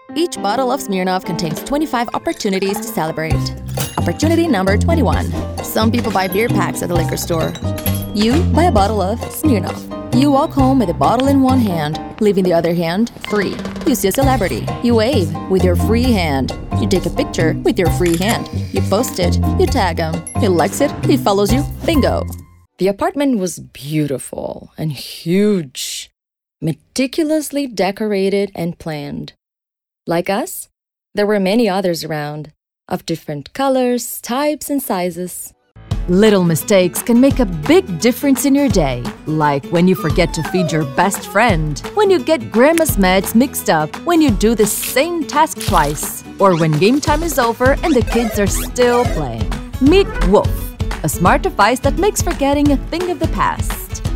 Each bottle of Smirnoff contains 25 opportunities to celebrate. Opportunity number 21. Some people buy beer packs at the liquor store. You buy a bottle of Smirnoff. You walk home with a bottle in one hand, leaving the other hand free. You see a celebrity. You wave with your free hand. You take a picture with your free hand. You post it. You tag him. He likes it. He follows you. Bingo. The apartment was beautiful and huge, meticulously decorated and planned. Like us, there were many others around, of different colors, types, and sizes. Little mistakes can make a big difference in your day, like when you forget to feed your best friend, when you get grandma's meds mixed up, when you do the same task twice, or when game time is over and the kids are still playing. Meet Woof, a smart device that makes forgetting a thing of the past.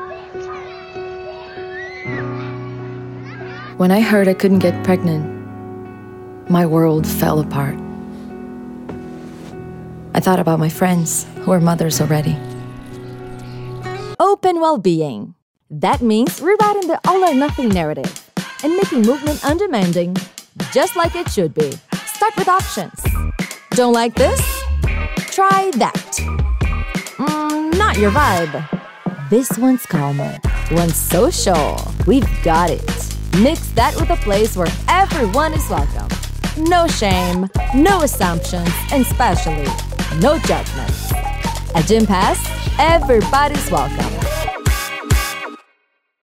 When I heard I couldn't get pregnant, my world fell apart. I thought about my friends who are mothers already. Open well-being. That means rewriting the all-or-nothing narrative and making movement undemanding, just like it should be. Start with options. Don't like this? Try that. Not your vibe. This one's calmer. One's social. We've got it. Mix that with a place where everyone is welcome. No shame, no assumptions, and especially no judgments. At Gym Pass, everybody's welcome.